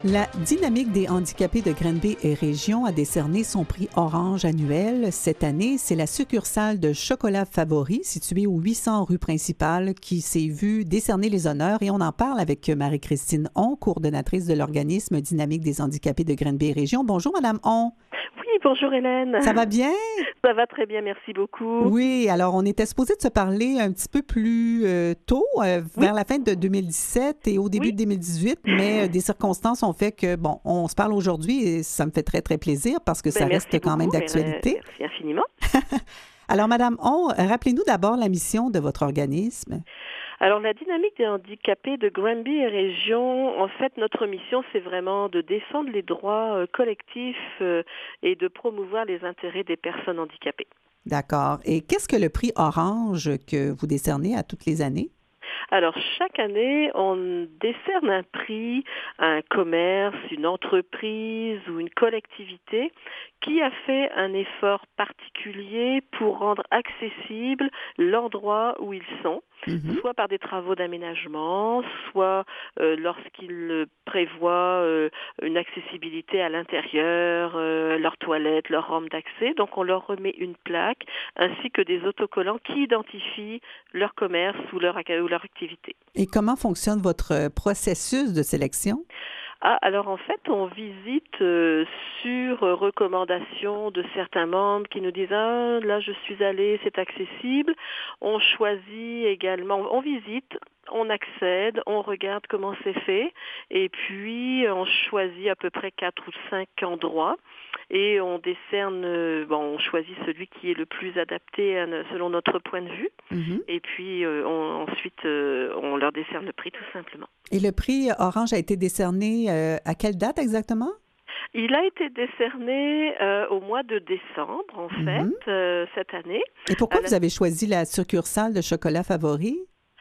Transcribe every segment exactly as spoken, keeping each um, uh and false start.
La Dynamique des handicapés de Granby et Région a décerné son prix Orange annuel. Cette année, c'est la succursale de Chocolat Favori, située au huit cents rue principale, qui s'est vue décerner les honneurs. Et on en parle avec Marie-Christine On, coordonnatrice de l'organisme Dynamique des handicapés de Granby et Région. Bonjour, Madame On. Oui, bonjour Hélène. Ça va bien? Ça va très bien, merci beaucoup. Oui, alors on était supposé de se parler un petit peu plus euh, tôt, euh, Oui. vers la fin de deux mille dix-sept et au début Oui. de deux mille dix-huit, mais euh, des circonstances ont fait que, bon, on se parle aujourd'hui et ça me fait très, très plaisir parce que Ben, ça merci reste quand même beaucoup, d'actualité. euh, Merci infiniment. Alors, Madame On, rappelez-nous d'abord la mission de votre organisme. Alors, la Dynamique des handicapés de Granby et Région, en fait, notre mission, c'est vraiment de défendre les droits euh, collectifs euh, et de promouvoir les intérêts des personnes handicapées. D'accord. Et qu'est-ce que le prix Orange que vous décernez à toutes les années? Alors, chaque année, on décerne un prix à un commerce, une entreprise ou une collectivité qui a fait un effort particulier pour rendre accessible l'endroit où ils sont, Mm-hmm. soit par des travaux d'aménagement, soit euh, lorsqu'ils prévoient euh, une accessibilité à l'intérieur, euh, leurs toilettes, leur rampe d'accès. Donc, on leur remet une plaque ainsi que des autocollants qui identifient leur commerce ou leur, ou leur activité. Et comment fonctionne votre processus de sélection? Ah, alors en fait, on visite euh, sur euh, recommandation de certains membres qui nous disent « Ah, là, je suis allé, c'est accessible ». On choisit également, on visite, on accède, on regarde comment c'est fait et puis on choisit à peu près quatre ou cinq endroits et on décerne, euh, bon, on choisit celui qui est le plus adapté à, selon notre point de vue. Mm-hmm. Et puis euh, on, ensuite, euh, on leur décerne le prix tout simplement. Et le prix Orange a été décerné euh, à quelle date exactement? Il a été décerné euh, au mois de décembre, en Mm-hmm. fait, euh, cette année. Et pourquoi la... vous avez choisi la succursale de Chocolat Favori?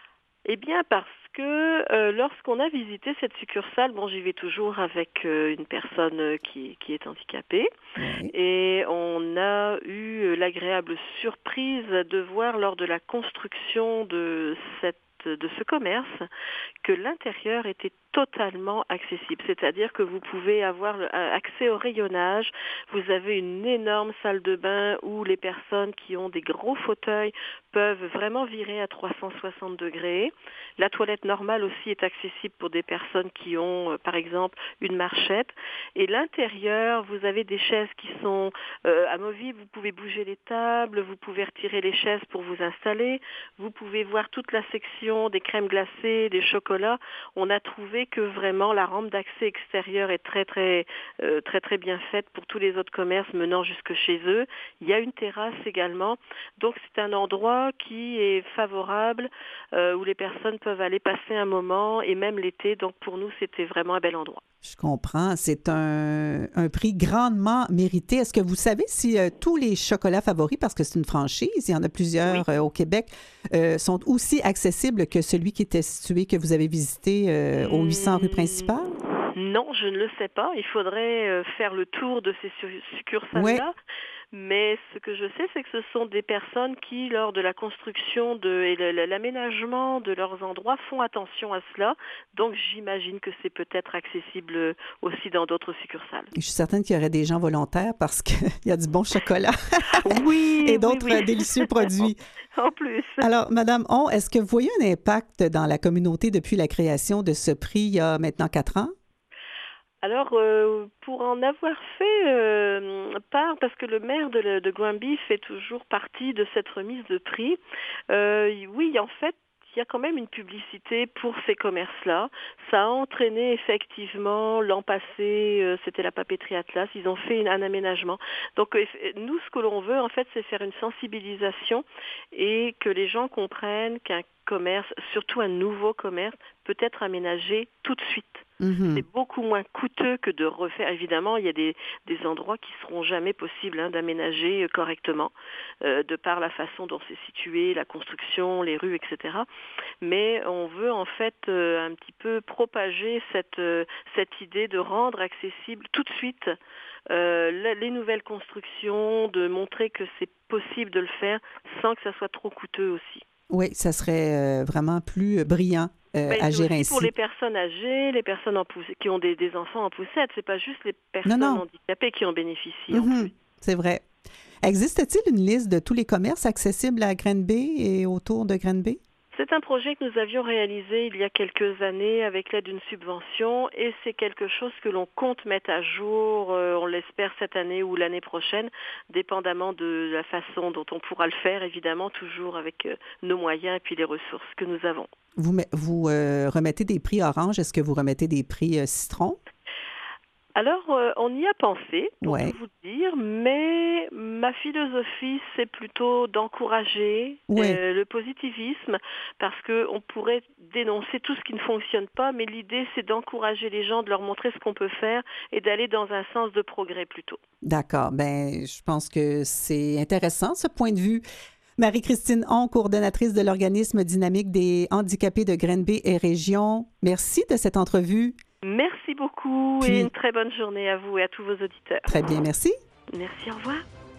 Eh bien, parce que euh, lorsqu'on a visité cette succursale, bon, j'y vais toujours avec euh, une personne qui, qui est handicapée, Oui. et on a eu l'agréable surprise de voir lors de la construction de cette de ce commerce que l'intérieur était totalement accessible, c'est-à-dire que vous pouvez avoir accès au rayonnage, vous avez une énorme salle de bain où les personnes qui ont des gros fauteuils peuvent vraiment virer à trois cent soixante degrés. La toilette normale aussi est accessible pour des personnes qui ont, par exemple, une marchette. Et l'intérieur, vous avez des chaises qui sont euh, amovibles, vous pouvez bouger les tables, vous pouvez retirer les chaises pour vous installer, vous pouvez voir toute la section des crèmes glacées, des chocolats. On a trouvé que vraiment la rampe d'accès extérieure est très très euh, très très bien faite pour tous les autres commerces menant jusque chez eux. Il y a une terrasse également, donc c'est un endroit qui est favorable euh, où les personnes peuvent aller passer un moment et même l'été. Donc pour nous c'était vraiment un bel endroit. Je comprends. C'est un, un prix grandement mérité. Est-ce que vous savez si euh, tous les chocolats favoris, parce que c'est une franchise, il y en a plusieurs Oui. euh, au Québec, euh, sont aussi accessibles que celui qui était situé, que vous avez visité euh, au huit cents rue principale? Non, je ne le sais pas. Il faudrait euh, faire le tour de ces succursales-là. Oui. Mais ce que je sais, c'est que ce sont des personnes qui, lors de la construction de, et l'aménagement de leurs endroits, font attention à cela. Donc, j'imagine que c'est peut-être accessible aussi dans d'autres succursales. Je suis certaine qu'il y aurait des gens volontaires parce qu'il y a du bon chocolat oui, et d'autres oui, oui. délicieux produits. En plus. Alors, Madame On, est-ce que vous voyez un impact dans la communauté depuis la création de ce prix il y a maintenant quatre ans? Alors, euh, pour en avoir fait euh, part, parce que le maire de, de Granby fait toujours partie de cette remise de prix, euh, oui, en fait, il y a quand même une publicité pour ces commerces-là. Ça a entraîné effectivement, l'an passé, euh, c'était la papeterie Atlas, ils ont fait une, un aménagement. Donc euh, nous, ce que l'on veut, en fait, c'est faire une sensibilisation et que les gens comprennent qu'un commerce, surtout un nouveau commerce, peut être aménagé tout de suite. Mm-hmm. C'est beaucoup moins coûteux que de refaire. Évidemment, il y a des, des endroits qui seront jamais possibles hein, d'aménager correctement, euh, de par la façon dont c'est situé, la construction, les rues, et cetera. Mais on veut en fait euh, un petit peu propager cette, euh, cette idée de rendre accessible tout de suite euh, les nouvelles constructions, de montrer que c'est possible de le faire sans que ça soit trop coûteux aussi. Oui, ça serait euh, vraiment plus brillant. euh, Ben, c'est agir aussi ainsi. pour les personnes âgées, les personnes en pousse- qui ont des, des enfants en poussette. C'est pas juste les Non, personnes non. handicapées qui en bénéficient en Mhm, plus. c'est vrai. Existe-t-il une liste de tous les commerces accessibles à Granby et autour de Granby? C'est un projet que nous avions réalisé il y a quelques années avec l'aide d'une subvention et c'est quelque chose que l'on compte mettre à jour, euh, on l'espère cette année ou l'année prochaine, dépendamment de la façon dont on pourra le faire, évidemment, toujours avec euh, nos moyens et puis les ressources que nous avons. Vous, me- vous euh, remettez des prix orange. Est-ce que vous remettez des prix euh, citron? Alors, euh, on y a pensé, pour tout Oui. vous dire, mais ma philosophie, c'est plutôt d'encourager Oui. euh, le positivisme, parce qu'on pourrait dénoncer tout ce qui ne fonctionne pas, mais l'idée, c'est d'encourager les gens, de leur montrer ce qu'on peut faire et d'aller dans un sens de progrès plutôt. D'accord. Ben, je pense que c'est intéressant, ce point de vue. Marie-Christine Hon, coordonnatrice de l'organisme dynamique des handicapés de Granby et Région. Merci de cette entrevue. Merci beaucoup et Puis, une très bonne journée à vous et à tous vos auditeurs. très bien, merci. Merci, au revoir.